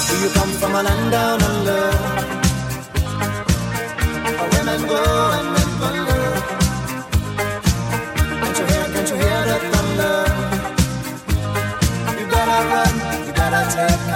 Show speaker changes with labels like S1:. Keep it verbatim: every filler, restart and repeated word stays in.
S1: Do you come from a land down under? Women go and men wonder. Can't you hear, can't you hear the thunder? You better run, you better take